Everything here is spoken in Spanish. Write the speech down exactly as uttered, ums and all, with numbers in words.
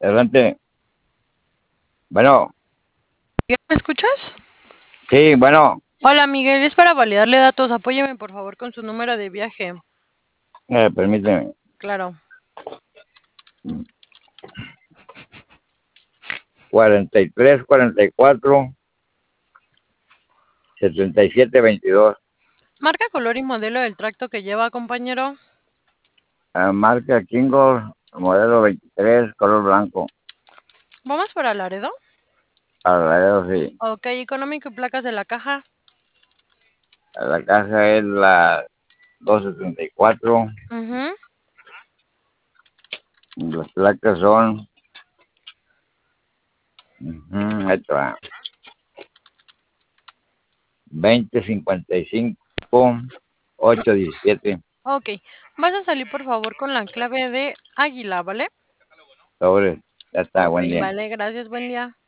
Adelante. Bueno, ¿Me escuchas? sí, bueno, Hola Miguel, es para validarle datos. Apóyeme por favor con su número de viaje. eh, permíteme. Claro. cuarenta y tres, cuarenta y cuatro, setenta y siete, veintidós. Marca, color y modelo del tracto que lleva, compañero. Ah, marca Kingo, modelo veintitrés, color blanco. ¿Vamos para Laredo? Alrededor, sí. Ok, económico y placas de la caja. La caja es la doscientos setenta y cuatro. Mhm. Las placas son. Uh, ahí está. veinte cincuenta y cinco, ocho diecisiete. Ok, vas a salir por favor con la clave de Águila, ¿vale? Sobre. Ya está, Ok, buen día. vale, gracias, buen día.